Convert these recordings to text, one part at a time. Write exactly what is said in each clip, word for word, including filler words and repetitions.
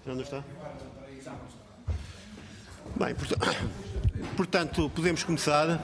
Onde está? Bem, portanto, podemos começar.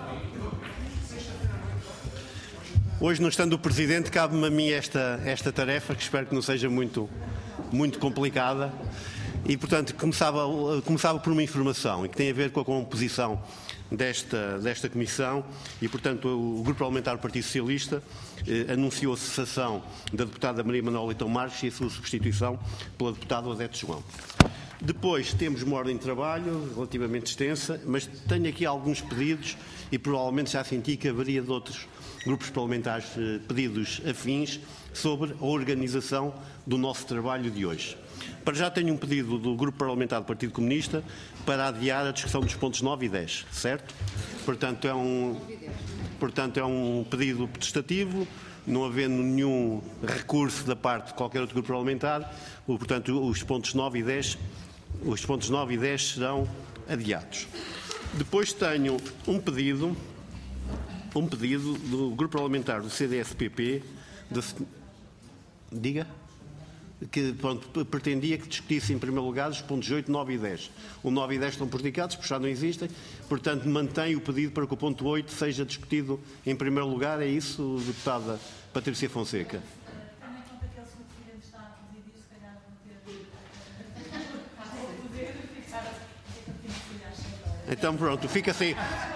Hoje, não estando o Presidente, cabe-me a mim esta, esta tarefa, que espero que não seja muito, muito complicada. E, portanto, começava, começava por uma informação, e que tem a ver com a composição desta, desta Comissão. E, portanto, o Grupo Parlamentar do Partido Socialista eh, anunciou a cessação da deputada Maria Manuela Leitão Marques e a sua substituição pela deputada Odete João. Depois temos uma ordem de trabalho relativamente extensa, mas tenho aqui alguns pedidos e provavelmente já senti que haveria de outros grupos parlamentares eh, pedidos afins sobre a organização do nosso trabalho de hoje. Para já tenho um pedido do Grupo Parlamentar do Partido Comunista para adiar a discussão dos pontos nove e dez, certo? Portanto, é um, portanto, é um pedido protestativo, não havendo nenhum recurso da parte de qualquer outro grupo parlamentar, portanto, os pontos nove e dez, os pontos nove e dez serão adiados. Depois tenho um pedido, um pedido do Grupo Parlamentar do C D S P P, de, diga? que pronto, pretendia que discutisse em primeiro lugar os pontos oito, nove e dez. O nove e dez estão prejudicados, porque já não existem, portanto mantém o pedido para que o ponto oito seja discutido em primeiro lugar. É isso, deputada Patrícia Fonseca? Também conta que o senhor Presidente está a presidir, se calhar vão ter poder fixar a Assembleia. Então pronto, fica assim.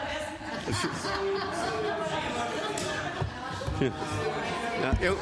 Eu...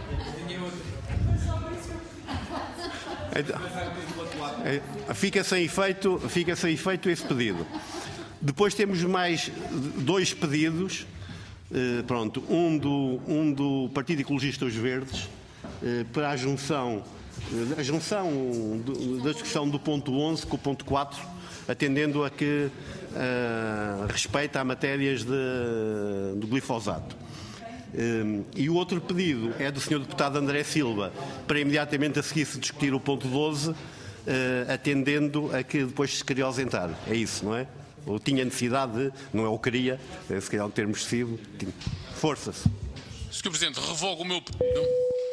Então, fica sem efeito, fica sem efeito esse pedido. Depois temos mais dois pedidos, eh, pronto, um do, um do Partido Ecologista dos Verdes, eh, para a junção, a junção do, da discussão do ponto onze com o ponto quatro, atendendo a que eh, respeita a matérias de, do glifosato. Um, e o outro pedido é do senhor Deputado André Silva, para imediatamente a seguir se discutir o ponto doze, uh, atendendo a que depois se queria ausentar. É isso, não é? Ou tinha necessidade de, não é o queria, se calhar o termo excessivo. Força-se. senhor Presidente, revogo o meu pedido,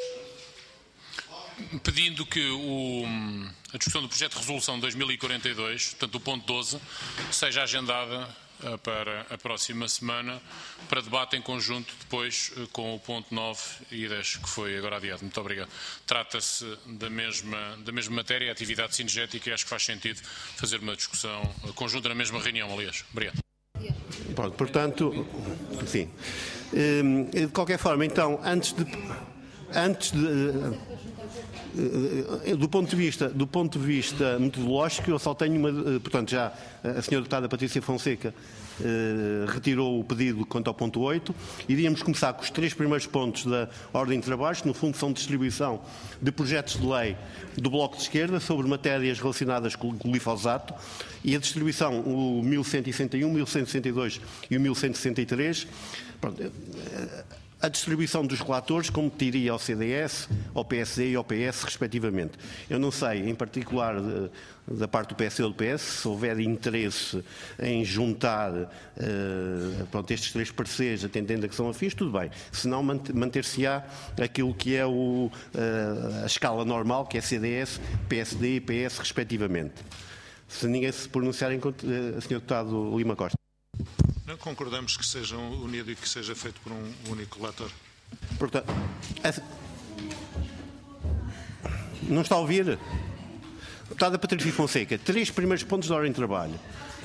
pedindo que o, a discussão do projeto de resolução dois mil e quarenta e dois, portanto o ponto doze, seja agendada para a próxima semana, para debate em conjunto depois com o ponto nove e dez, que foi agora adiado. Muito obrigado. Trata-se da mesma, da mesma matéria, atividade sinergética, e acho que faz sentido fazer uma discussão conjunta na mesma reunião, aliás. Obrigado. Pronto, portanto, sim. De qualquer forma, então, antes de... Antes de Do ponto de vista, do ponto de vista metodológico, eu só tenho uma, portanto, já a senhora deputada Patrícia Fonseca eh, retirou o pedido quanto ao ponto oito. Iríamos começar com os três primeiros pontos da ordem de trabalhos, que no fundo são distribuição de projetos de lei do Bloco de Esquerda sobre matérias relacionadas com o glifosato, e a distribuição, o mil cento e sessenta e um, mil cento e sessenta e dois e o mil cento e sessenta e três. Pronto, a distribuição dos relatores competiria ao C D S, ao P S D e ao P S, respectivamente. Eu não sei, em particular, da parte do P S D ou do P S, se houver interesse em juntar uh, pronto, estes três pareceres, atendendo a que são afins, tudo bem. Se não, manter-se-á aquilo que é o, uh, a escala normal, que é C D S, P S D e P S, respectivamente. Se ninguém se pronunciar, em, uh, senhor Deputado Lima Costa. Não concordamos que seja unido e que seja feito por um único relator. Portanto, não está a ouvir? Deputada Patrícia Fonseca, três primeiros pontos da ordem de trabalho.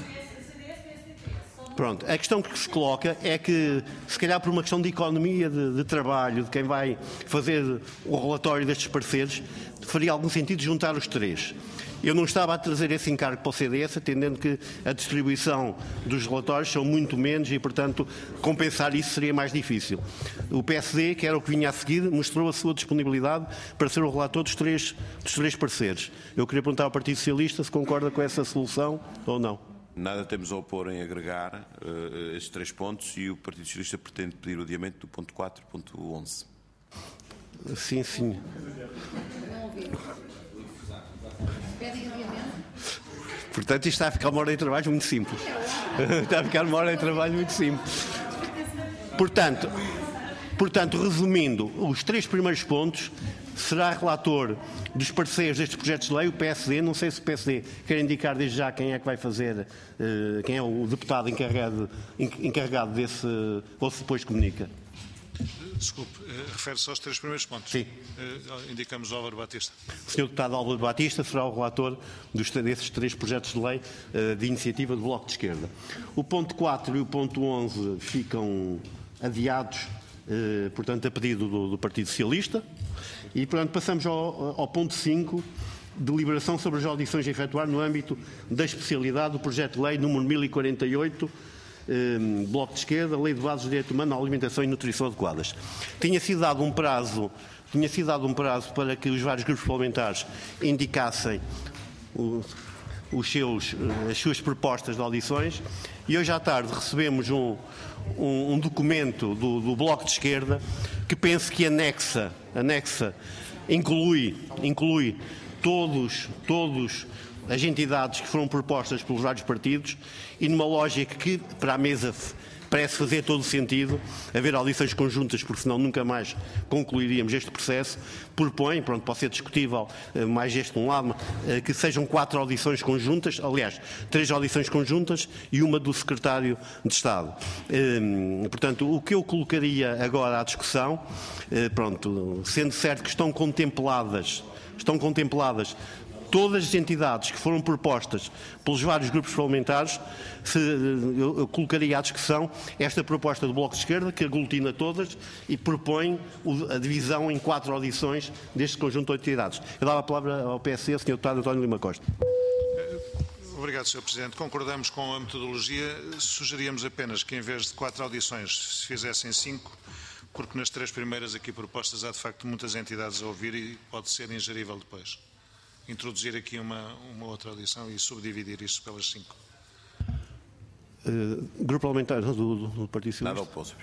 Pronto, a questão que se coloca é que, se calhar por uma questão de economia de, de trabalho, de quem vai fazer o relatório destes pareceres, faria algum sentido juntar os três. Eu não estava a trazer esse encargo para o C D S, atendendo que a distribuição dos relatórios são muito menos e, portanto, compensar isso seria mais difícil. O P S D, que era o que vinha a seguir, mostrou a sua disponibilidade para ser o relator dos três, dos três pareceres. Eu queria perguntar ao Partido Socialista se concorda com essa solução ou não. Nada temos a opor em agregar uh, estes três pontos, e o Partido Socialista pretende pedir o adiamento do ponto quatro e ponto onze. Sim, sim. Portanto, isto está a ficar uma ordem de trabalho muito simples. Está a ficar uma ordem de trabalho muito simples. Portanto, portanto, resumindo, os três primeiros pontos será relator dos pareceres destes projetos de lei o P S D. Não sei se o P S D quer indicar desde já quem é que vai fazer, quem é o deputado encarregado, encarregado desse, ou se depois comunica. Desculpe, refere-se aos três primeiros pontos? Sim. Indicamos o Álvaro Batista. O senhor deputado Álvaro Batista será o relator dos, desses três projetos de lei uh, de iniciativa do Bloco de Esquerda. O ponto quatro e o ponto onze ficam adiados, uh, portanto, a pedido do, do Partido Socialista. E, portanto, passamos ao, ao ponto cinco, deliberação sobre as audições a efetuar no âmbito da especialidade do projeto de lei número mil e quarenta e oito, Um, Bloco de Esquerda, Lei de Bases do Direito Humano à Alimentação e Nutrição Adequadas. Tinha sido dado um prazo, tinha sido dado um prazo para que os vários grupos parlamentares indicassem o, os seus, as suas propostas de audições, e hoje à tarde recebemos um, um, um documento do, do Bloco de Esquerda que penso que anexa, anexa inclui, inclui todos, todos as entidades que foram propostas pelos vários partidos, e numa lógica que para a mesa parece fazer todo o sentido haver audições conjuntas, porque senão nunca mais concluiríamos este processo, propõe, pronto, pode ser discutível mais este um lado, que sejam quatro audições conjuntas, aliás, três audições conjuntas e uma do Secretário de Estado. Portanto, o que eu colocaria agora à discussão, pronto, sendo certo que estão contempladas, estão contempladas todas as entidades que foram propostas pelos vários grupos parlamentares, se, eu, eu colocaria à discussão esta proposta do Bloco de Esquerda, que aglutina todas e propõe o, a divisão em quatro audições deste conjunto de entidades. Eu dava a palavra ao P S C, senhor Deputado António Lima Costa. Obrigado, senhor Presidente. Concordamos com a metodologia. Sugeríamos apenas que, em vez de quatro audições, se fizessem cinco, porque nas três primeiras aqui propostas há, de facto, muitas entidades a ouvir e pode ser ingerível depois. Introduzir aqui uma, uma outra audição e subdividir isto pelas cinco. Uh, grupo Parlamentar do, do, do Partido Socialista. Nada oposto.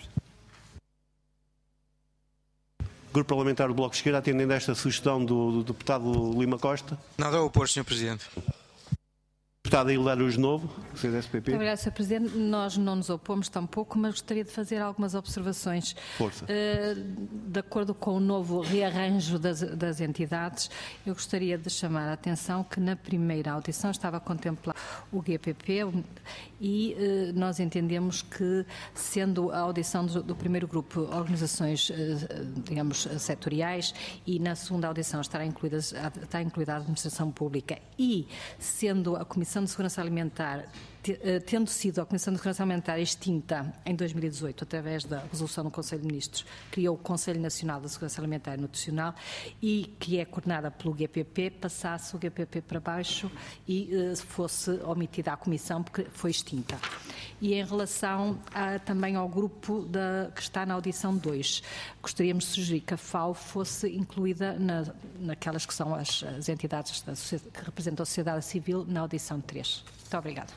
Grupo Parlamentar do Bloco de Esquerda, atendendo a esta sugestão do, do deputado Lima Costa. Nada a opor, senhor Presidente. Deputado Hilário Araújo Novo, C D S P P. Obrigado, senhor Presidente. Nós não nos opomos tampouco, mas gostaria de fazer algumas observações. Força. De acordo com o novo rearranjo das, das entidades, eu gostaria de chamar a atenção que na primeira audição estava contemplado o G P P e nós entendemos que, sendo a audição do, do primeiro grupo organizações, digamos, setoriais, e na segunda audição estará incluída, está incluída a administração pública, e sendo a Comissão de Segurança Alimentar, tendo sido a Comissão de Segurança Alimentar extinta em dois mil e dezoito, através da resolução do Conselho de Ministros, criou o Conselho Nacional da Segurança Alimentar e Nutricional, e que é coordenada pelo G P P, passasse o G P P para baixo e uh, fosse omitida a Comissão, porque foi extinta. E em relação a, também ao grupo da, que está na audição dois, gostaríamos de sugerir que a F A O fosse incluída na, naquelas que são as, as entidades da, que representam a sociedade civil na audição três. Muito obrigada.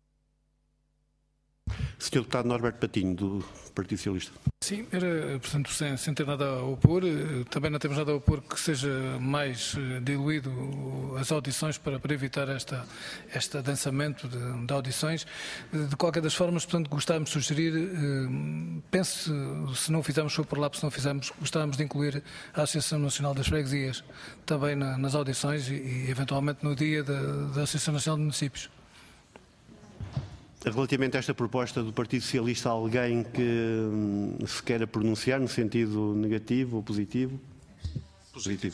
senhor Deputado Norberto Patinho, do Partido Socialista. Sim, era, portanto, sem, sem ter nada a opor, também não temos nada a opor que seja mais diluído as audições para, para evitar esta, este adensamento de, de audições. De qualquer das formas, portanto, gostávamos de sugerir, pense, se não fizermos, foi por lá, se não fizermos, gostávamos de incluir a Associação Nacional das Freguesias também na, nas audições e, e, eventualmente, no dia da, da Associação Nacional de Municípios. Relativamente a esta proposta do Partido Socialista, há alguém que hum, se queira pronunciar no sentido negativo ou positivo? Positivo.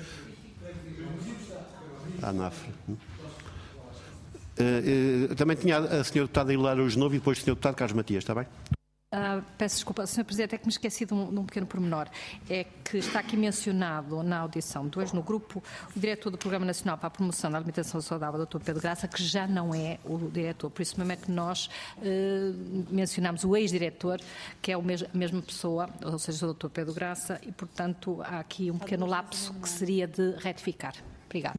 A ANAFRE. Uh, uh, também tinha a senhora Deputada Hilário Araújo Novo e depois o senhor Deputado Carlos Matias, está bem? Uh, peço desculpa, senhor Presidente, é que me esqueci de um, de um pequeno pormenor. É que está aqui mencionado na audição dois, no grupo, o diretor do Programa Nacional para a Promoção da Alimentação Saudável, doutor Pedro Graça, que já não é o diretor. Por isso mesmo é que nós uh, mencionamos o ex-diretor, que é o mes- a mesma pessoa, ou seja, o doutor Pedro Graça, e, portanto, há aqui um pequeno lapso que seria de retificar. Obrigada.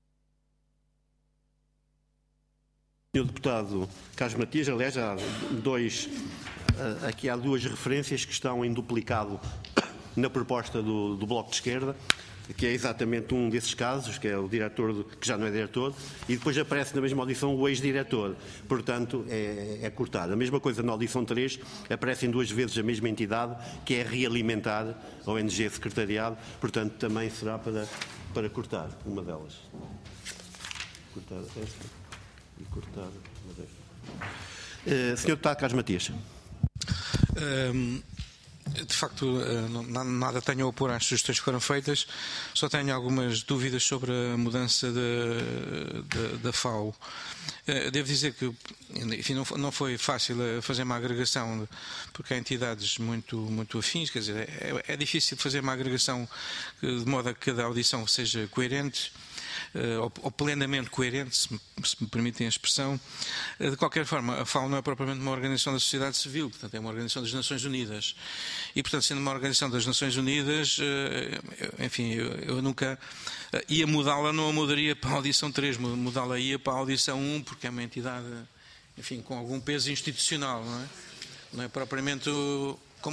senhor Deputado Carlos Matias, aliás, há dois, aqui há duas referências que estão em duplicado na proposta do, do Bloco de Esquerda. que é exatamente um desses casos, que é o diretor, do, que já não é diretor, e depois aparece na mesma audição o ex-diretor. Portanto, é, é cortado. A mesma coisa na audição três, aparecem duas vezes a mesma entidade, que é Realimentar, a O N G Secretariado, portanto, também será para, para cortar uma delas. Cortar esta e cortar uma destas. Uh, senhor Deputado Carlos Matias. Um... De facto, nada tenho a opor às sugestões que foram feitas, só tenho algumas dúvidas sobre a mudança da F A O. Devo dizer que, enfim, não foi fácil fazer uma agregação, porque há entidades muito, muito afins, quer dizer, é, é difícil fazer uma agregação de modo a que cada audição seja coerente, ou, ou plenamente coerente, se me, se me permitem a expressão. De qualquer forma, a F A O não é propriamente uma organização da sociedade civil, portanto é uma organização das Nações Unidas. E, portanto, sendo uma organização das Nações Unidas, enfim, eu, eu nunca ia mudá-la, não a mudaria para a audição três, mudá-la ia para a audição um, porque é uma entidade, enfim, com algum peso institucional, não é? Não é propriamente o... Como?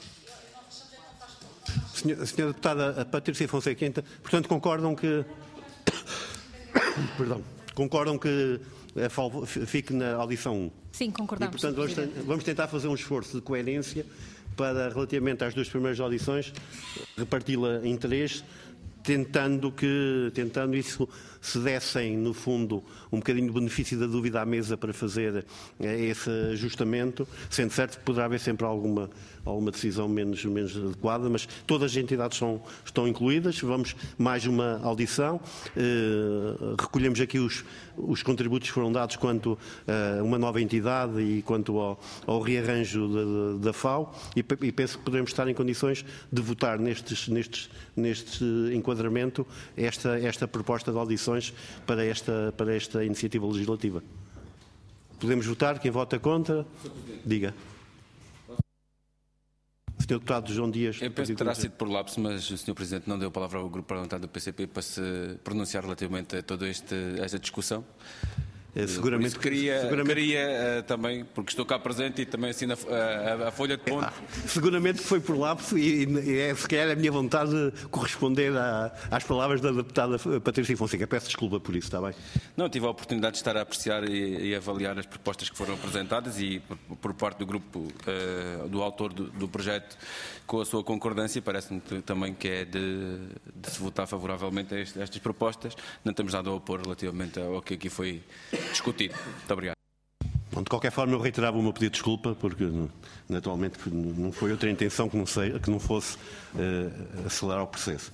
Senhora, senhora Deputada Patrícia Fonseca, portanto, concordam que... Perdão. Concordam que a F A O fique na audição um? Sim, concordamos. E, portanto, vamos, vamos tentar fazer um esforço de coerência para, relativamente às duas primeiras audições, reparti-la em três, tentando que tentando isso se dessem, no fundo, um bocadinho de benefício da dúvida à mesa para fazer esse ajustamento, sendo certo que poderá haver sempre alguma, alguma decisão menos, menos adequada, mas todas as entidades são, estão incluídas. Vamos mais uma audição, eh, recolhemos aqui os, os contributos que foram dados quanto a uma nova entidade e quanto ao, ao rearranjo da, da F A O, e, e penso que poderemos estar em condições de votar nestes, nestes, neste enquadramento esta, esta proposta de audição para esta, para esta iniciativa legislativa. Podemos votar? Quem vota contra? Diga. senhor Deputado João Dias. Eu penso que terá sido por lapso, mas o senhor Presidente não deu a palavra ao Grupo Parlamentar do P C P para se pronunciar relativamente a toda este, esta discussão. É, seguramente Por isso queria, seguramente... queria uh, também, porque estou cá presente e também assino a, a, a folha de ponto. Ah, seguramente foi por lapso e, e é sequer a minha vontade de corresponder a, às palavras da deputada Patrícia Fonseca. Peço desculpa por isso, está bem? Não, tive a oportunidade de estar a apreciar e, e avaliar as propostas que foram apresentadas e por, por parte do grupo, uh, do autor do, do projeto, com a sua concordância, parece-me também que é de, de se votar favoravelmente a, este, a estas propostas. Não temos nada a opor relativamente ao que aqui foi discutido. Muito obrigado. Bom, de qualquer forma, eu reiterava o meu pedido de desculpa, porque naturalmente não foi outra intenção que não, sei, que não fosse uh, acelerar o processo.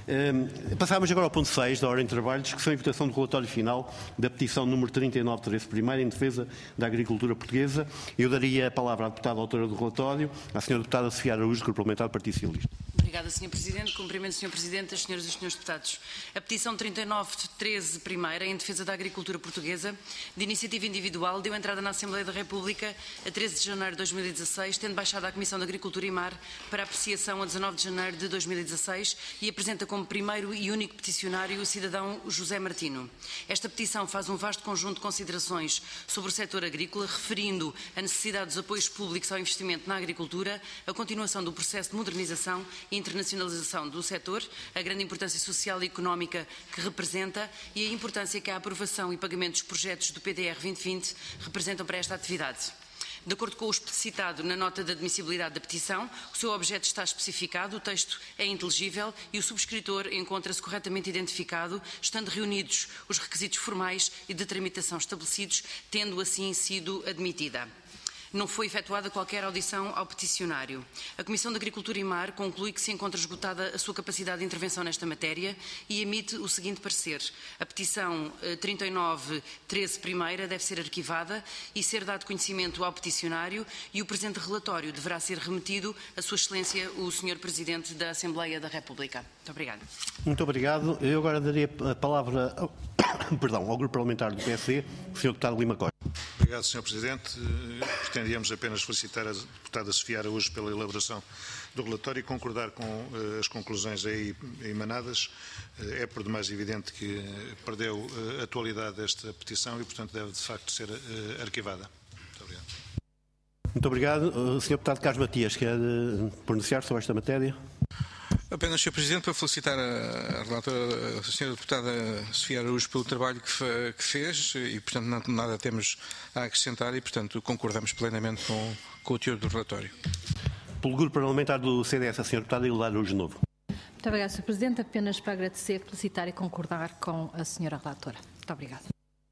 Uh, passávamos agora ao ponto seis da ordem de trabalho, discussão e votação do relatório final da petição número trinta e nove treze primeiro em defesa da agricultura portuguesa. Eu daria a palavra à deputada autora do relatório, à senhora deputada Sofia Araújo, Grupo Parlamentar do Partido Socialista. Obrigada, senhor Presidente. Cumprimento, senhor Presidente, as senhoras e os senhores deputados. A petição trinta e nove treze primeira, em defesa da agricultura portuguesa, de iniciativa individual, deu entrada na Assembleia da República a treze de janeiro de dois mil e dezasseis, tendo baixado à Comissão de Agricultura e Mar para apreciação a dezanove de janeiro de dois mil e dezasseis e apresenta como primeiro e único peticionário o cidadão José Martino. Esta petição faz um vasto conjunto de considerações sobre o setor agrícola, referindo a necessidade dos apoios públicos ao investimento na agricultura, a continuação do processo de modernização e internacionalização do setor, a grande importância social e económica que representa e a importância que a aprovação e pagamento dos projetos do P D R vinte vinte representam para esta atividade. De acordo com o especificado na nota de admissibilidade da petição, o seu objeto está especificado, o texto é inteligível e o subscritor encontra-se corretamente identificado, estando reunidos os requisitos formais e de tramitação estabelecidos, tendo assim sido admitida. Não foi efetuada qualquer audição ao peticionário. A Comissão de Agricultura e Mar conclui que se encontra esgotada a sua capacidade de intervenção nesta matéria e emite o seguinte parecer. A petição trinta e nove treze primeira deve ser arquivada e ser dado conhecimento ao peticionário e o presente relatório deverá ser remetido a Sua Excelência, o senhor Presidente da Assembleia da República. Muito obrigado. Muito obrigado. Eu agora daria a palavra ao, perdão, ao Grupo Parlamentar do P S D, o senhor Deputado Lima Costa. Obrigado, senhor Presidente. Pretendíamos apenas felicitar a deputada Sofia Araújo pela elaboração do relatório e concordar com uh, as conclusões aí emanadas. Uh, é por demais evidente que uh, perdeu uh, a atualidade desta petição e, portanto, deve de facto ser uh, arquivada. Muito obrigado. Muito obrigado. O senhor Deputado Carlos Matias, quer uh, pronunciar sobre esta matéria? Apenas, senhor Presidente, para felicitar a relatora, a senhora deputada Sofia Araújo, pelo trabalho que, fe, que fez e, portanto, não, nada temos a acrescentar e, portanto, concordamos plenamente com, com o teor do relatório. Pelo Grupo Parlamentar do C D S, a senhora deputada Hilária Araújo Novo. Muito obrigada, senhor Presidente. Apenas para agradecer, felicitar e concordar com a senhora relatora. Muito obrigada.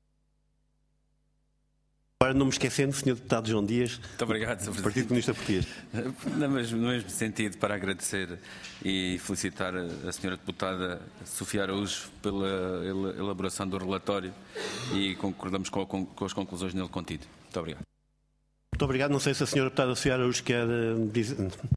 Agora, não me esquecendo, senhor Deputado João Dias, muito obrigado, senhor Presidente. Partido Comunista Português. No mesmo, no mesmo sentido, para agradecer e felicitar a senhora Deputada Sofia Araújo pela elaboração do relatório e concordamos com, com, com as conclusões nele contido. Muito obrigado. Muito obrigado. Não sei se a senhora Deputada Sofia Araújo quer dizer...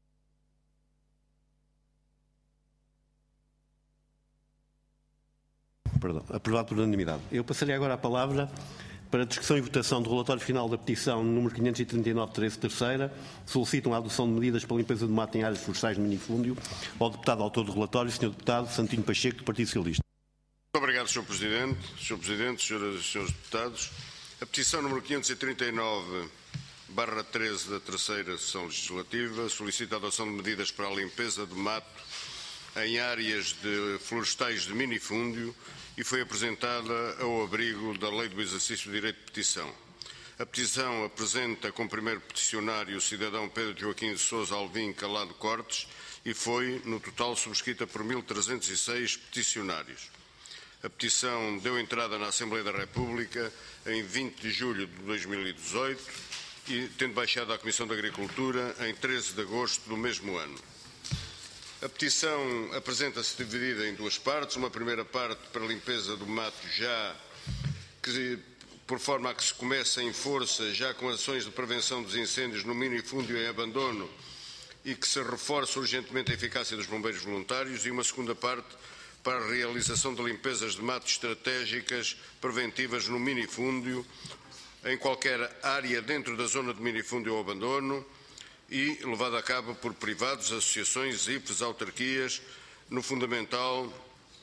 Perdão, aprovado por unanimidade. Eu passaria agora a palavra para a discussão e votação do relatório final da petição número quinhentos e trinta e nove, treze, terceira, solicitam a adoção de medidas para a limpeza do mato em áreas florestais no minifúndio, ao deputado autor do relatório, senhor Deputado Santinho Pacheco, do Partido Socialista. Muito obrigado, senhor Presidente. senhor Presidente, senhoras e senhores deputados. A petição número quinhentos e trinta e nove, barra treze da terceira sessão legislativa solicita a adoção de medidas para a limpeza do mato em áreas de florestais de minifúndio e foi apresentada ao abrigo da Lei do Exercício do Direito de Petição. A petição apresenta como primeiro peticionário o cidadão Pedro Joaquim de Sousa Alvim Calado Cortes e foi, no total, subscrita por mil trezentos e seis peticionários. A petição deu entrada na Assembleia da República em vinte de julho de dois mil e dezoito e tendo baixado à Comissão de Agricultura em treze de agosto do mesmo ano. A petição apresenta-se dividida em duas partes. Uma primeira parte para a limpeza do mato já, que, por forma a que se comece em força já com ações de prevenção dos incêndios no minifúndio em abandono e que se reforce urgentemente a eficácia dos bombeiros voluntários, e uma segunda parte para a realização de limpezas de mato estratégicas preventivas no minifúndio, em qualquer área dentro da zona de minifúndio ou abandono, e levada a cabo por privados, associações, I F Es, autarquias, no fundamental,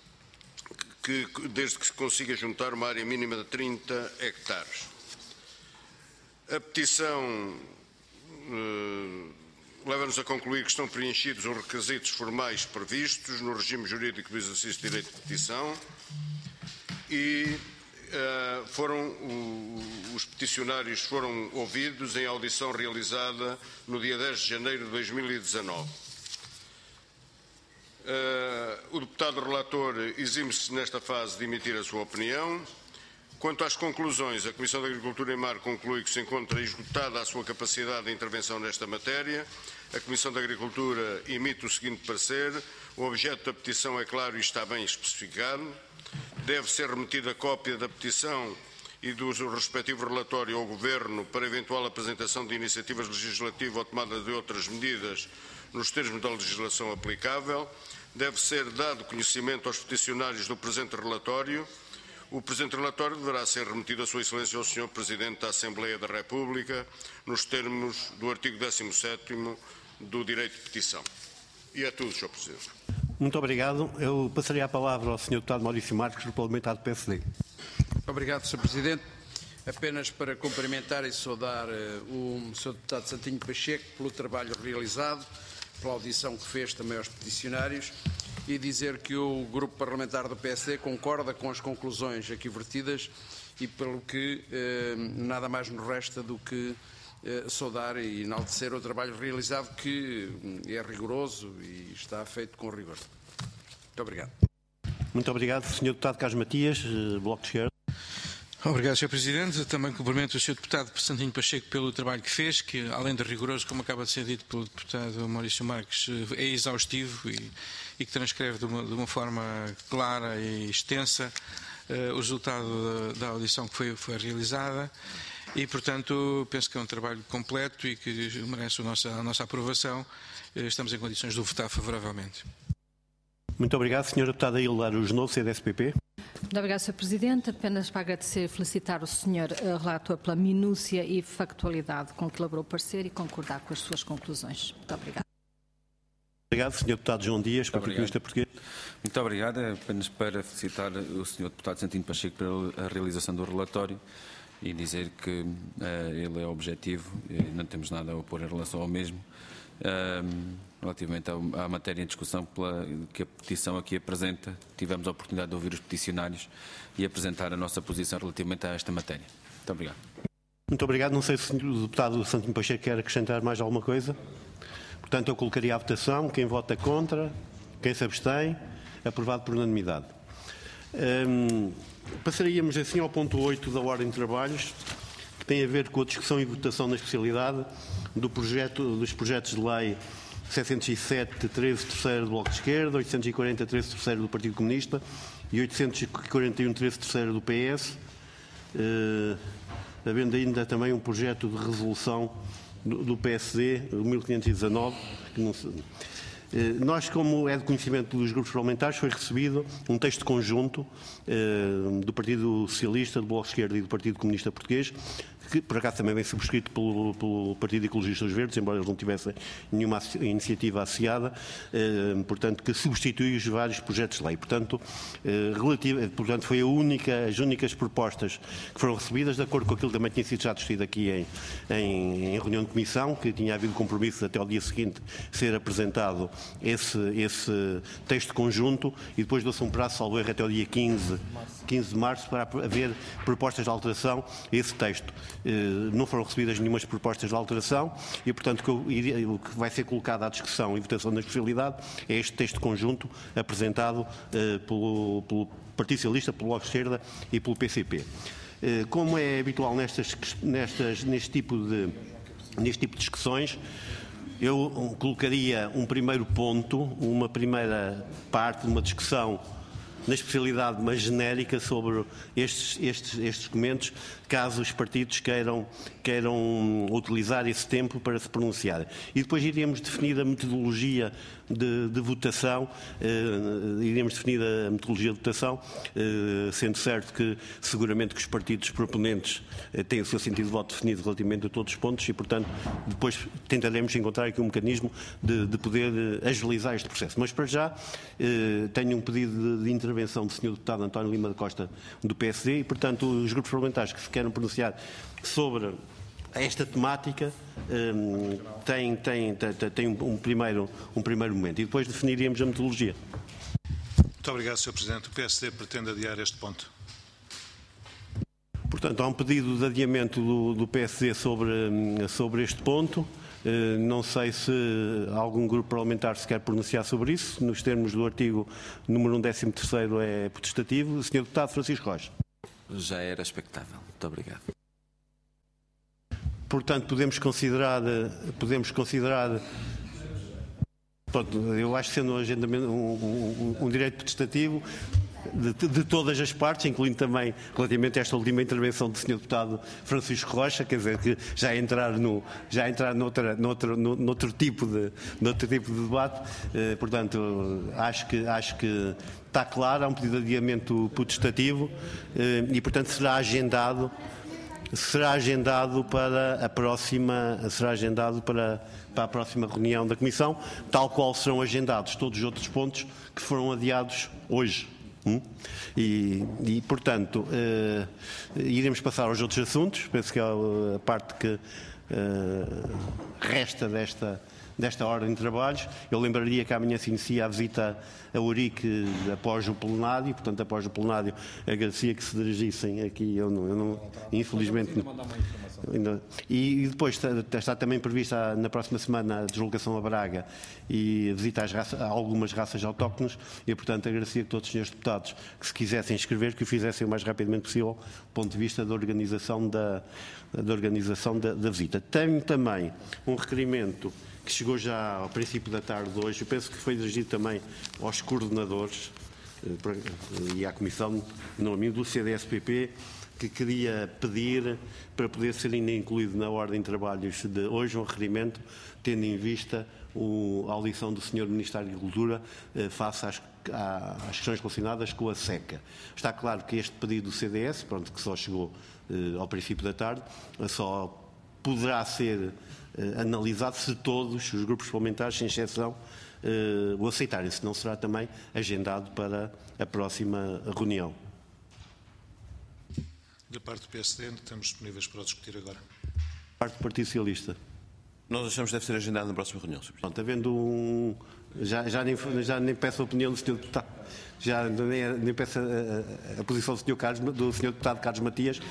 que, desde que se consiga juntar uma área mínima de trinta hectares. A petição eh, leva-nos a concluir que estão preenchidos os requisitos formais previstos no regime jurídico do exercício de direito de petição e Uh, foram, uh, os peticionários foram ouvidos em audição realizada no dia dez de janeiro de dois mil e dezanove. Uh, o deputado relator exime-se nesta fase de emitir a sua opinião. Quanto às conclusões, a Comissão de Agricultura e Mar conclui que se encontra esgotada a sua capacidade de intervenção nesta matéria. A Comissão de Agricultura emite o seguinte parecer: o objeto da petição é claro e está bem especificado. Deve ser remetida cópia da petição e do respectivo relatório ao Governo para eventual apresentação de iniciativas legislativas ou tomada de outras medidas nos termos da legislação aplicável. Deve ser dado conhecimento aos peticionários do presente relatório. O presente relatório deverá ser remetido a Sua Excelência ao senhor Presidente da Assembleia da República nos termos do artigo décimo sétimo do direito de petição. E é tudo, senhor Presidente. Muito obrigado. Eu passaria a palavra ao senhor Deputado Maurício Marques, do Parlamentar do P S D. Obrigado, senhor Presidente. Apenas para cumprimentar e saudar uh, o senhor Deputado Santinho Pacheco pelo trabalho realizado, pela audição que fez também aos peticionários, e dizer que o Grupo Parlamentar do P S D concorda com as conclusões aqui vertidas e pelo que uh, nada mais nos resta do que Uh, saudar e enaltecer o trabalho realizado, que é rigoroso e está feito com rigor. Muito obrigado. Muito obrigado, senhor Deputado Carlos Matias, Bloco de Esquerda. Obrigado, senhor Presidente. Também cumprimento o senhor Deputado Santinho Pacheco pelo trabalho que fez, que, além de rigoroso, como acaba de ser dito pelo Deputado Maurício Marques, é exaustivo e, e que transcreve de uma, de uma forma clara e extensa uh, o resultado da, da audição que foi, foi realizada. E, portanto, penso que é um trabalho completo e que merece a nossa, a nossa aprovação. Estamos em condições de o votar favoravelmente. Muito obrigado, senhora Deputada Hilária Araújo Novo, C D S P P. Muito obrigado, senhor Presidente. Apenas para agradecer e felicitar o senhor relator pela minúcia e factualidade com que elaborou o parecer e concordar com as suas conclusões. Muito obrigado. Obrigado, senhor Deputado João Dias, Partido Comunista Português. Muito obrigado. Apenas para felicitar o senhor Deputado Santinho Pacheco pela realização do relatório e dizer que uh, ele é objetivo e não temos nada a opor em relação ao mesmo. Uh, relativamente à, à matéria em discussão pela, que a petição aqui apresenta. Tivemos a oportunidade de ouvir os peticionários e apresentar a nossa posição relativamente a esta matéria. Muito obrigado. Muito obrigado. Não sei se o deputado Santinho Pacheco quer acrescentar mais alguma coisa. Portanto, eu colocaria à votação. Quem vota contra, quem se abstém, aprovado por unanimidade. Hum, passaríamos assim ao ponto oito da ordem de trabalhos, que tem a ver com a discussão e votação na especialidade do projeto, dos projetos de lei setecentos e sete, treze, terceiro do Bloco de Esquerda, oitocentos e quarenta, treze, terceiro do Partido Comunista e oitocentos e quarenta e um, treze, terceiro do P S, uh, havendo ainda também um projeto de resolução do, do P S D, o mil quinhentos e dezanove, que não se... uh, Nós, como é de conhecimento dos grupos parlamentares, foi recebido um texto conjunto uh, do Partido Socialista, do Bloco de Esquerda e do Partido Comunista Português, que por acaso também vem subscrito pelo, pelo Partido Ecologistas Verdes, embora eles não tivessem nenhuma iniciativa associada, eh, portanto, que substitui os vários projetos de lei. Portanto, eh, relativa, portanto, foi a única, as únicas propostas que foram recebidas, de acordo com aquilo que também tinha sido já discutido aqui em, em, em reunião de comissão, que tinha havido compromisso até ao dia seguinte ser apresentado esse, esse texto conjunto, e depois deu-se um prazo, salvo erro, até ao dia quinze de março, para haver propostas de alteração a esse texto. Não foram recebidas nenhumas propostas de alteração e, portanto, o que vai ser colocado à discussão e votação na especialidade é este texto conjunto apresentado pelo, pelo Partido Socialista, pelo Bloco de Esquerda e pelo P C P. Como é habitual nestas, nestas, neste, tipo de, neste tipo de discussões, eu colocaria um primeiro ponto, uma primeira parte de uma discussão na especialidade mais genérica sobre estes, estes, estes documentos, caso os partidos queiram, queiram utilizar esse tempo para se pronunciarem. E depois iríamos definir a metodologia de, de votação, eh, iríamos definir a metodologia de votação, eh, sendo certo que seguramente que os partidos proponentes eh, têm o seu sentido de voto definido relativamente a todos os pontos e, portanto, depois tentaremos encontrar aqui um mecanismo de, de poder eh, agilizar este processo. Mas, para já, eh, tenho um pedido de, de intervenção do senhor deputado António Lima da Costa, do P S D, e, portanto, os grupos parlamentares que se querem pronunciar sobre esta temática um, têm, têm, têm, têm um, primeiro, um primeiro momento e depois definiríamos a metodologia. Muito obrigado, senhor Presidente. O P S D pretende adiar este ponto. Portanto, há um pedido de adiamento do, do P S D sobre, sobre este ponto. Uh, não sei se algum grupo parlamentar se quer pronunciar sobre isso. Nos termos do artigo número um, décimo terceiro é potestativo. O senhor deputado Francisco Rocha. Já era expectável. Muito obrigado. Portanto, podemos considerar, podemos considerar, pronto, eu acho que sendo um, agendamento, um, um, um direito potestativo de, de todas as partes, incluindo também relativamente a esta última intervenção do senhor deputado Francisco Rocha, quer dizer, que já entrar, no, já entrar noutra, noutra, noutro, tipo de, noutro tipo de debate, eh, portanto, acho que, acho que está claro, há um pedido de adiamento potestativo eh, e, portanto, será agendado será agendado para a próxima será agendado para, para a próxima reunião da Comissão, tal qual serão agendados todos os outros pontos que foram adiados hoje. Hum? E, e, portanto, eh, iremos passar aos outros assuntos. Penso que é a parte que eh, resta desta desta ordem de trabalhos. Eu lembraria que amanhã se inicia a visita a Ourique após o plenário, portanto, após o plenário, agradecia que se dirigissem aqui, eu não, eu não infelizmente... Não, e, e depois está, está também prevista na próxima semana a deslocação a Braga e a visita às raças, a algumas raças autóctones e, portanto, agradecia que todos os senhores deputados que se quisessem inscrever, que o fizessem o mais rapidamente possível, do ponto de vista da organização da, da, organização da, da visita. Tenho também um requerimento que chegou já ao princípio da tarde de hoje, eu penso que foi dirigido também aos coordenadores e à Comissão, não a mim, do C D S P P, que queria pedir para poder ser ainda incluído na ordem de trabalhos de hoje um requerimento, tendo em vista o, a audição do senhor Ministro da Agricultura eh, face às, às questões relacionadas com a seca. Está claro que este pedido do C D S, pronto, que só chegou eh, ao princípio da tarde, só poderá ser eh, analisado se todos os grupos parlamentares, sem exceção, eh, o aceitarem, senão será também agendado para a próxima reunião. Da parte do P S D, estamos disponíveis para o discutir agora. Parte do Partido Socialista. Nós achamos que deve ser agendado na próxima reunião, senhor Presidente. Pronto, havendo um... Já, já, nem, já nem peço a opinião do senhor Deputado, já nem, nem peço a, a, a posição do senhor, Carlos, do senhor Deputado Carlos Matias.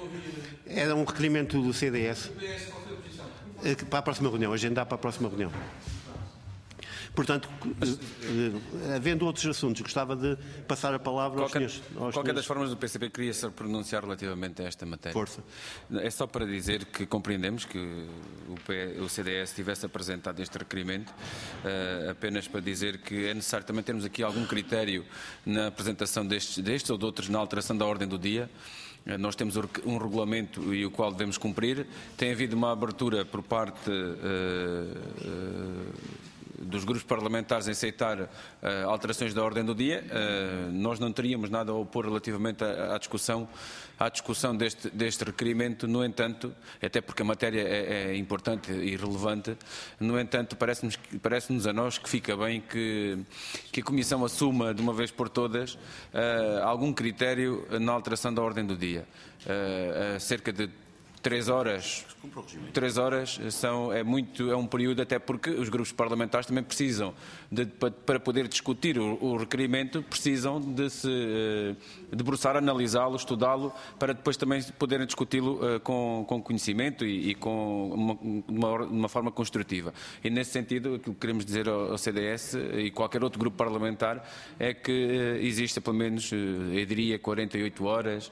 Era um requerimento do C D S para a próxima reunião, agendar para a próxima reunião. Portanto, havendo outros assuntos, gostava de passar a palavra qualquer, aos senhores. Aos qualquer senhores. das formas, do P C P queria se pronunciar relativamente a esta matéria. Força. É só para dizer que compreendemos que o, P, o C D S tivesse apresentado este requerimento, uh, apenas para dizer que é necessário também termos aqui algum critério na apresentação destes, destes ou de outros na alteração da ordem do dia. Nós temos um regulamento e o qual devemos cumprir. Tem havido uma abertura por parte uh, uh, dos grupos parlamentares em aceitar uh, alterações da ordem do dia. Uh, nós não teríamos nada a opor relativamente à, à discussão, à discussão deste, deste requerimento. No entanto, até porque a matéria é, é importante e relevante, no entanto, parece-nos, parece-nos a nós que fica bem que, que a Comissão assuma de uma vez por todas uh, algum critério na alteração da ordem do dia. Uh, uh, cerca de Três horas, três horas são, é, muito, é um período, até porque os grupos parlamentares também precisam, de, para poder discutir o, o requerimento, precisam de se debruçar, analisá-lo, estudá-lo, para depois também poderem discuti-lo uh, com, com conhecimento e, e com uma, uma, uma forma construtiva. E nesse sentido, aquilo que queremos dizer ao, ao C D S e qualquer outro grupo parlamentar é que uh, exista pelo menos, uh, eu diria, quarenta e oito horas,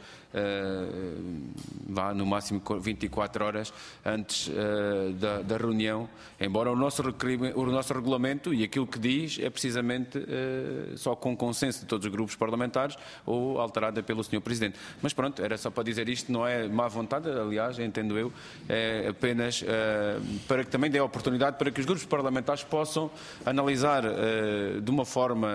uh, vá no máximo vinte e quatro horas antes uh, da, da reunião, embora o nosso, o nosso regulamento e aquilo que diz é precisamente uh, só com consenso de todos os grupos parlamentares ou alterada pelo senhor Presidente. Mas pronto, era só para dizer isto, não é má vontade, aliás, entendo eu, é apenas uh, para que também dê a oportunidade para que os grupos parlamentares possam analisar uh, de uma forma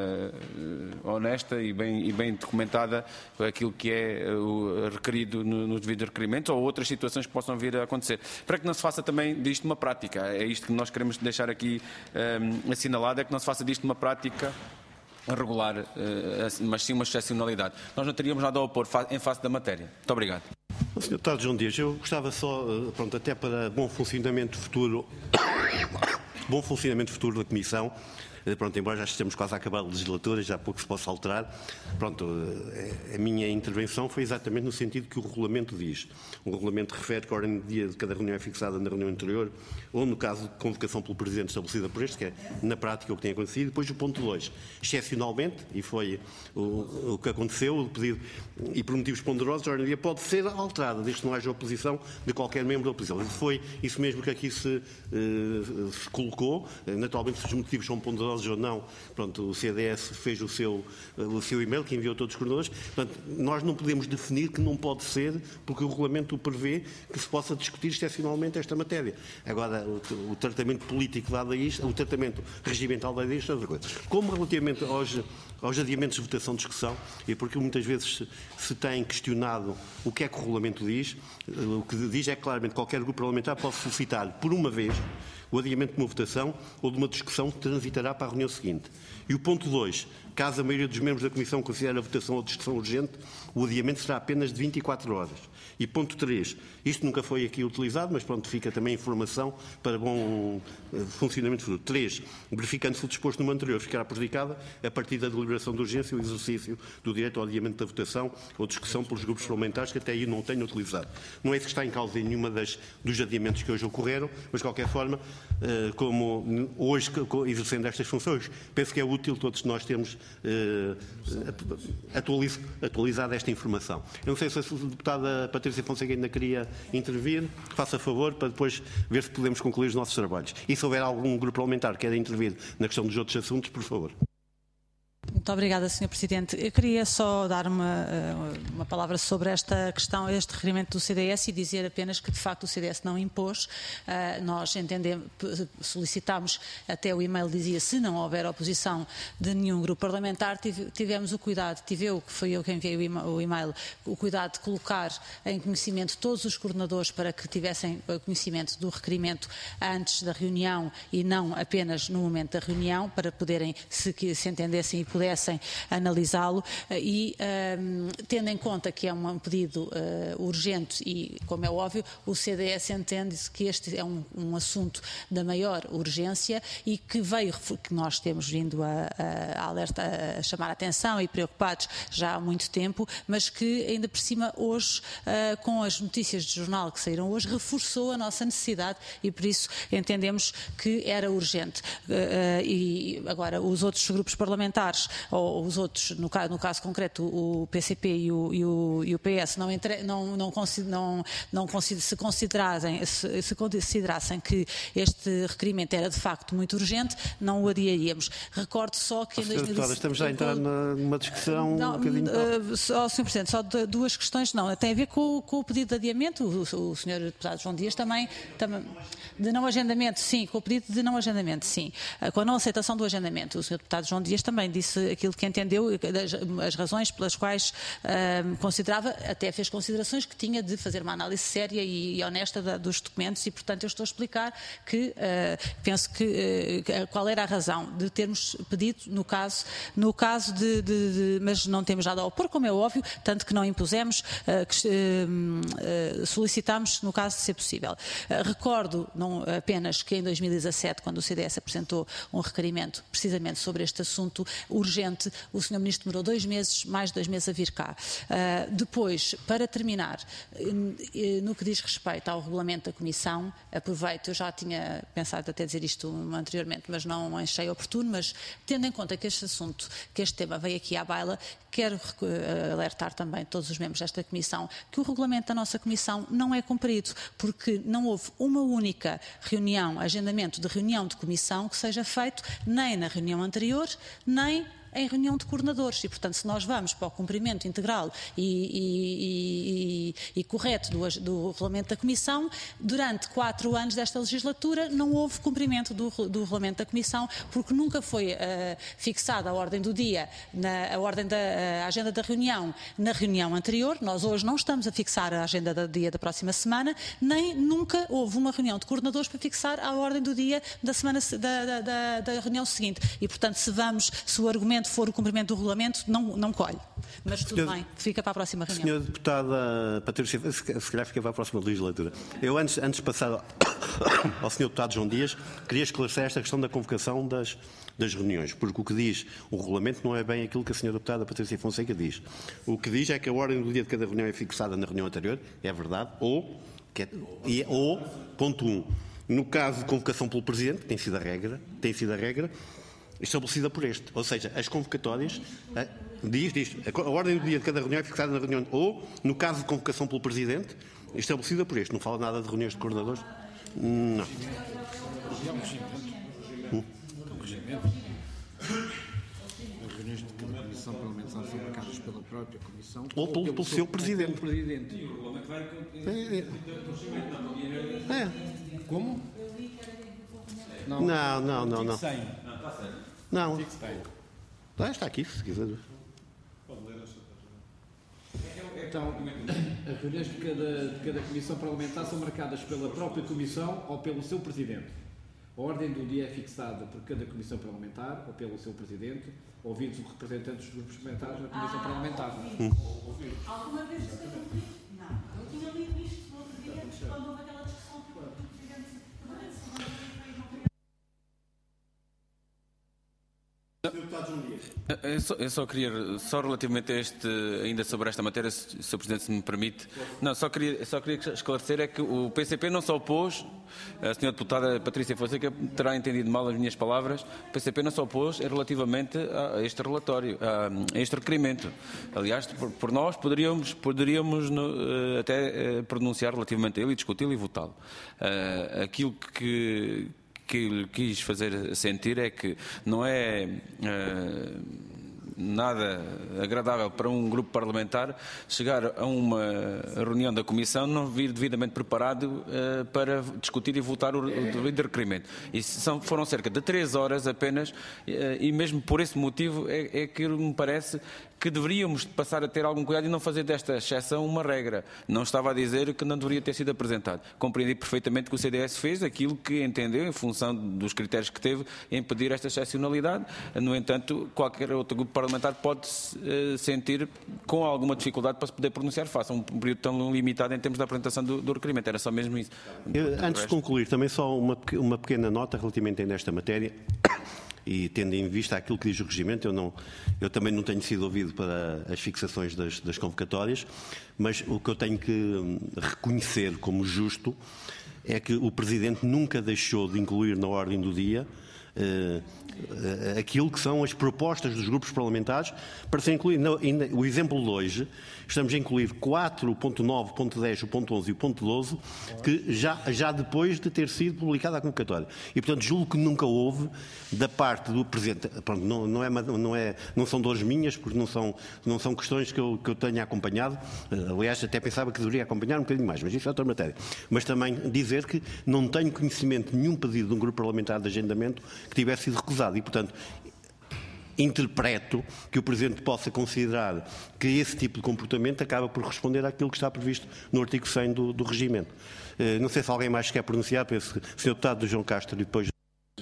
uh, honesta e bem, e bem documentada aquilo que é o requerido no, nos devidos requerimentos ou outras situações que possam vir a acontecer. Para que não se faça também disto uma prática. É isto que nós queremos deixar aqui um, assinalado, é que não se faça disto uma prática regular, uh, mas sim uma excepcionalidade. Nós não teríamos nada a opor em face da matéria. Muito obrigado. senhor Deputado João Dias, eu gostava só, pronto, até para bom funcionamento futuro, bom funcionamento futuro da Comissão, pronto, embora já estejamos quase a acabar a legislatura, já há pouco se possa alterar, pronto, a minha intervenção foi exatamente no sentido que o regulamento diz. O regulamento refere que a ordem do dia de cada reunião é fixada na reunião anterior, ou no caso de convocação pelo Presidente estabelecida por este, que é na prática o que tem acontecido. Depois o ponto dois, excepcionalmente, e foi o, o que aconteceu, o pedido, e por motivos ponderosos, a ordem do dia pode ser alterada, desde que não haja oposição de qualquer membro da oposição. Foi isso mesmo que aqui se, uh, se colocou. Naturalmente, se os motivos são ponderosos ou não, pronto, o C D S fez o seu, o seu e-mail que enviou a todos os coordenadores. Portanto, nós não podemos definir que não pode ser, porque o regulamento o prevê que se possa discutir excepcionalmente esta matéria. Agora, o, o tratamento político dado a isto, o tratamento regimental dado a isto é outra coisa. Como relativamente aos, aos adiamentos de votação de discussão, e porque muitas vezes se, se tem questionado o que é que o regulamento diz, o que diz é que claramente qualquer grupo parlamentar pode solicitar por uma vez o adiamento de uma votação ou de uma discussão que transitará para a reunião seguinte. E o ponto dois, caso a maioria dos membros da Comissão considere a votação ou discussão urgente, o adiamento será apenas de vinte e quatro horas. E ponto três, isto nunca foi aqui utilizado, mas pronto, fica também informação para bom funcionamento futuro. três, verificando-se o disposto no anterior, ficará prejudicada a partir da deliberação de urgência o exercício do direito ao adiamento da votação ou discussão pelos grupos parlamentares que até aí não tenham utilizado. Não é isso que está em causa em nenhuma das, dos adiamentos que hoje ocorreram, mas de qualquer forma, como hoje exercendo estas funções, penso que é útil todos nós termos atualiz, atualizado esta informação. Eu não sei se a deputada Patrícia Fonseca ainda queria intervir, faça favor para depois ver se podemos concluir os nossos trabalhos. E se houver algum grupo parlamentar que queira intervir na questão dos outros assuntos, por favor. Muito obrigada, senhor Presidente. Eu queria só dar uma, uma palavra sobre esta questão, este requerimento do C D S e dizer apenas que, de facto, o C D S não impôs. Uh, nós entendemos, solicitámos, até o e-mail dizia, se não houver oposição de nenhum grupo parlamentar, tivemos o cuidado, tive eu, que foi eu que enviei o e-mail, o cuidado de colocar em conhecimento todos os coordenadores para que tivessem conhecimento do requerimento antes da reunião e não apenas no momento da reunião, para poderem, se, se entendessem e pudessem pudessem analisá-lo e, um, tendo em conta que é um pedido uh, urgente e, como é óbvio, o C D S entende que este é um, um assunto da maior urgência e que veio, que nós temos vindo a, a, alerta, a chamar a atenção e preocupados já há muito tempo, mas que ainda por cima hoje, uh, com as notícias de jornal que saíram hoje, reforçou a nossa necessidade e por isso entendemos que era urgente. Uh, e agora os outros grupos parlamentares, ou os outros, no caso, no caso concreto o P C P e o, e o, e o P S, não, entre, não, não, não, não se, considerassem, se, se considerassem que este requerimento era de facto muito urgente, não o adiaríamos. Recordo só que em dois mil e dezessete... Estamos já a entrar numa discussão não, um bocadinho... Uh, só, senhor Presidente, só de, duas questões, não, tem a ver com, com o pedido de adiamento, o, o senhor Deputado João Dias também, também, de não agendamento, sim, com o pedido de não agendamento, sim, uh, com a não aceitação do agendamento. O senhor Deputado João Dias também disse aquilo que entendeu, as, as razões pelas quais uh, considerava, até fez considerações que tinha de fazer uma análise séria e, e honesta da, dos documentos e, portanto, eu estou a explicar que uh, penso que uh, qual era a razão de termos pedido no caso, no caso de, de, de mas não temos nada a opor, como é óbvio, tanto que não impusemos, uh, que, uh, uh, solicitámos no caso de ser possível. Uh, recordo não apenas que em dois mil e dezassete, quando o C D S apresentou um requerimento precisamente sobre este assunto urgente, o senhor Ministro demorou dois meses, mais de dois meses a vir cá. Uh, depois, para terminar, uh, no que diz respeito ao regulamento da Comissão, aproveito, eu já tinha pensado até dizer isto anteriormente, mas não achei oportuno, mas tendo em conta que este assunto, que este tema veio aqui à baila, quero uh, alertar também todos os membros desta Comissão que o regulamento da nossa Comissão não é cumprido, porque não houve uma única reunião, agendamento de reunião de Comissão que seja feito nem na reunião anterior, nem em reunião de coordenadores e, portanto, se nós vamos para o cumprimento integral e, e, e, e correto do, do regulamento da Comissão, durante quatro anos desta legislatura não houve cumprimento do, do regulamento da Comissão, porque nunca foi uh, fixada a ordem do dia, na, a ordem da a agenda da reunião na reunião anterior. Nós hoje não estamos a fixar a agenda do dia da próxima semana, nem nunca houve uma reunião de coordenadores para fixar a ordem do dia da, semana, da, da, da, da reunião seguinte. E, portanto, se vamos, se o argumento for o cumprimento do regulamento, não, não colhe. Mas tudo senhor, bem, fica para a próxima reunião. senhora Deputada Patrícia, se calhar fica para a próxima legislatura. Eu, antes, antes de passar ao senhor Deputado João Dias, queria esclarecer esta questão da convocação das, das reuniões, porque o que diz o regulamento não é bem aquilo que a senhora Deputada Patrícia Fonseca diz. O que diz é que a ordem do dia de cada reunião é fixada na reunião anterior, é verdade, ou, que é, ou ponto um, no caso de convocação pelo Presidente, tem sido a regra, tem sido a regra, estabelecida por este. Ou seja, as convocatórias, a, diz, diz, a, a ordem do dia de cada reunião é fixada na reunião, ou, no caso de convocação pelo Presidente, estabelecida por este. Não fala nada de reuniões de coordenadores? Não. Hum. As reuniões de cada comissão parlamentar são marcadas pela própria comissão ou pelo, pelo, pelo seu Presidente. Pelo presidente. É, é. É. Como? Não, não, não, não. Não. Não. Ah, está aqui, se quiser. Então, as reuniões de cada, de cada comissão parlamentar são marcadas pela própria comissão ou pelo seu presidente. A ordem do dia é fixada por cada comissão parlamentar ou pelo seu presidente, ouvidos os representantes dos grupos parlamentares na comissão ah, parlamentar. Hum. Alguma vez isso aconteceu? Não. Eu tinha lido isto no outro dia, quando houve aquela discussão que o presidente... Eu só, eu só queria, só relativamente a este, ainda sobre esta matéria, se, se o Presidente se me permite, não, só queria, só queria esclarecer é que o P C P não se opôs, a senhora Deputada Patrícia Fonseca terá entendido mal as minhas palavras, o P C P não se opôs relativamente a este relatório, a este requerimento. Aliás, por, por nós poderíamos, poderíamos no, até pronunciar relativamente a ele e discuti-lo e votá-lo. Uh, aquilo que que lhe quis fazer sentir é que não é uh, nada agradável para um grupo parlamentar chegar a uma reunião da Comissão não vir devidamente preparado uh, para discutir e votar o, o devido requerimento. E são, foram cerca de três horas apenas uh, e mesmo por esse motivo é, é que me parece que deveríamos passar a ter algum cuidado e não fazer desta exceção uma regra. Não estava a dizer que não deveria ter sido apresentado. Compreendi perfeitamente que o C D S fez aquilo que entendeu, em função dos critérios que teve, em pedir esta excepcionalidade. No entanto, qualquer outro grupo parlamentar pode uh, sentir com alguma dificuldade para se poder pronunciar face a um período tão limitado em termos da apresentação do, do requerimento. Era só mesmo isso. Eu, antes de concluir, também só uma, uma pequena nota relativamente a esta matéria. E tendo em vista aquilo que diz o regimento, eu, não, eu também não tenho sido ouvido para as fixações das, das convocatórias, mas o que eu tenho que reconhecer como justo é que o Presidente nunca deixou de incluir na ordem do dia eh, aquilo que são as propostas dos grupos parlamentares para ser incluído. O exemplo de hoje, estamos a incluir quatro ponto nove, ponto dez, ponto onze e ponto doze, que já, já depois de ter sido publicada a convocatória. E, portanto, julgo que nunca houve, da parte do Presidente, pronto, não, não, é, não, é, não são dores minhas, porque não são, não são questões que eu, que eu tenha acompanhado. Aliás, até pensava que deveria acompanhar um bocadinho mais, mas isso é outra matéria. Mas também dizer que não tenho conhecimento de nenhum pedido de um grupo parlamentar de agendamento que tivesse sido recusado. E, portanto, interpreto que o Presidente possa considerar que esse tipo de comportamento acaba por responder àquilo que está previsto no artigo cem do, do regimento. Uh, não sei se alguém mais quer pronunciar, penso que o senhor Deputado João Castro e depois...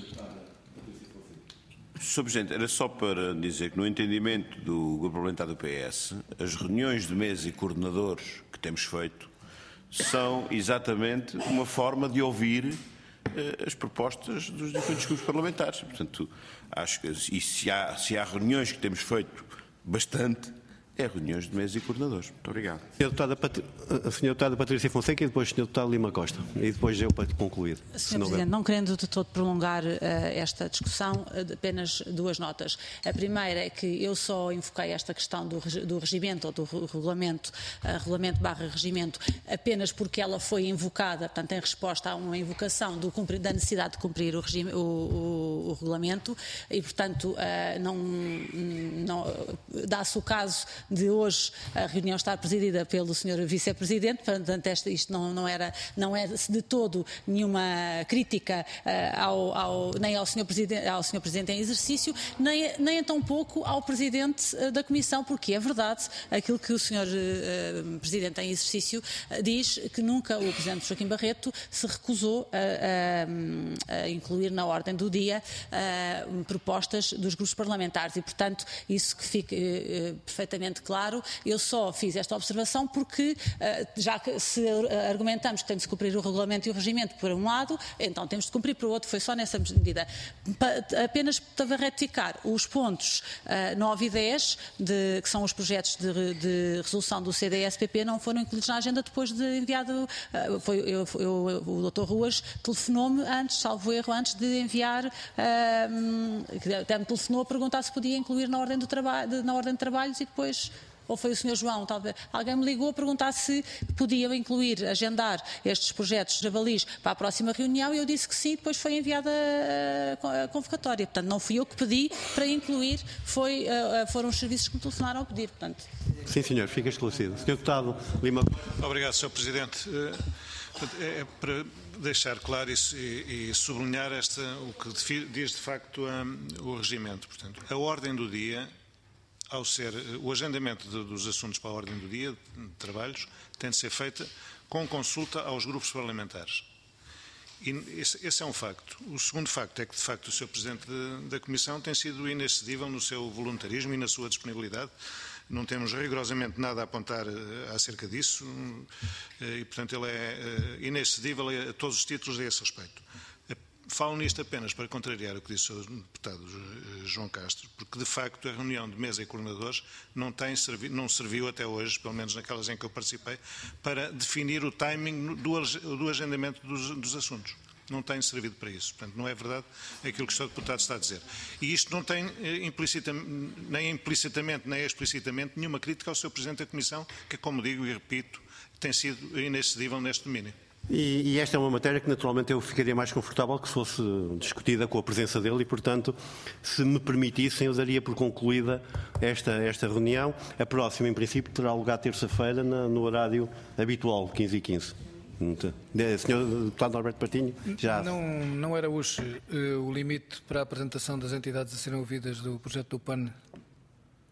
senhor Presidente, era só para dizer que no entendimento do Grupo Parlamentar do P S, as reuniões de mesa e coordenadores que temos feito são exatamente uma forma de ouvir as propostas dos diferentes grupos parlamentares. Portanto, acho que e se há, se há reuniões que temos feito bastante, é reuniões de mesa e coordenadores. Muito obrigado. senhora Deputada, Pat... senhora Deputada Patrícia Fonseca e depois o senhor Deputado Lima Costa. E depois eu para concluir. senhor Presidente, não querendo de todo prolongar uh, esta discussão, uh, apenas duas notas. A primeira é que eu só invoquei esta questão do, do regimento ou do regulamento, uh, regulamento barra regimento, apenas porque ela foi invocada, portanto, em resposta a uma invocação do, da necessidade de cumprir o, regime, o, o, o regulamento e, portanto, uh, não, não dá-se o caso de hoje a reunião estar presidida pelo senhor Vice-Presidente, portanto isto não, não, era, não é de todo nenhuma crítica uh, ao, ao, nem ao senhor Presidente, ao senhor Presidente em exercício, nem, nem tão pouco ao Presidente uh, da Comissão, porque é verdade aquilo que o senhor uh, Presidente em exercício uh, diz, que nunca o Presidente Joaquim Barreto se recusou a, a, a incluir na ordem do dia uh, propostas dos grupos parlamentares e, portanto, isso que fique uh, perfeitamente claro. Eu só fiz esta observação porque, já que se argumentamos que tem de se cumprir o regulamento e o regimento por um lado, então temos de cumprir por outro, foi só nessa medida. Apenas para retificar os pontos nove e dez, de, que são os projetos de, de resolução do C D S P P, não foram incluídos na agenda depois de enviado. Foi, eu, eu, o doutor Ruas telefonou-me antes, salvo erro, antes de enviar, até me telefonou a perguntar se podia incluir na ordem, do trabalho, na ordem de trabalhos e depois... ou foi o senhor João, talvez, alguém me ligou a perguntar se podia incluir, agendar estes projetos de Javalis para a próxima reunião e eu disse que sim, depois foi enviada a, a convocatória. Portanto, não fui eu que pedi para incluir, foi, uh, foram os serviços que me telefonaram a pedir. Portanto. Sim, senhor, fica esclarecido. senhor Deputado Lima. Obrigado, senhor Presidente. É para deixar claro isso e, e sublinhar esta, o que diz de facto um, o regimento. Portanto, a ordem do dia, ao ser o agendamento de, dos assuntos para a ordem do dia, de trabalhos, tem de ser feita com consulta aos grupos parlamentares. E esse, esse é um facto. O segundo facto é que, de facto, o senhor Presidente de, da Comissão tem sido inexcedível no seu voluntarismo e na sua disponibilidade. Não temos rigorosamente nada a apontar uh, acerca disso uh, e, portanto, ele é uh, inexcedível a, a todos os títulos a esse respeito. Falo nisto apenas para contrariar o que disse o deputado João Castro, porque de facto a reunião de mesa e coordenadores não, tem servi não serviu até hoje, pelo menos naquelas em que eu participei, para definir o timing do, do agendamento dos, dos assuntos. Não tem servido para isso. Portanto, não é verdade aquilo que o senhor deputado está a dizer. E isto não tem implicita, nem implicitamente nem explicitamente nenhuma crítica ao senhor Presidente da Comissão, que, como digo e repito, tem sido inexcedível neste domínio. E, e esta é uma matéria que naturalmente eu ficaria mais confortável que fosse discutida com a presença dele e, portanto, se me permitissem, eu daria por concluída esta, esta reunião. A próxima, em princípio, terá lugar terça-feira no horário habitual, quinze e quinze. senhor Deputado Norberto Patinho, já... Não, não era hoje uh, o limite para a apresentação das entidades a serem ouvidas do projeto do P A N?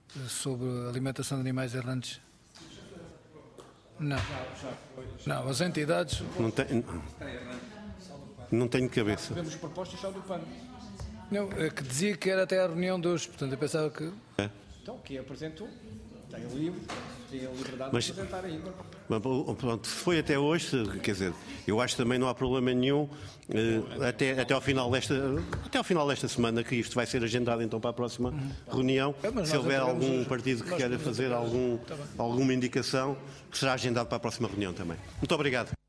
sobre alimentação de animais errantes? Não. Não, as entidades... Não, tem, não tenho cabeça. Tivemos propostas só do P A N. Não, é que dizia que era até a reunião de hoje, portanto eu pensava que... É. Então, quem apresentou tem o livro, tem a liberdade Mas, de apresentar ainda. Mas, pronto, se foi até hoje, quer dizer, eu acho que também não há problema nenhum eh, até, até, ao final desta, até ao final desta semana, que isto vai ser agendado então para a próxima uhum. reunião. É, se houver algum hoje, partido que queira fazer algum, alguma indicação, será agendado para a próxima reunião também. Muito obrigado.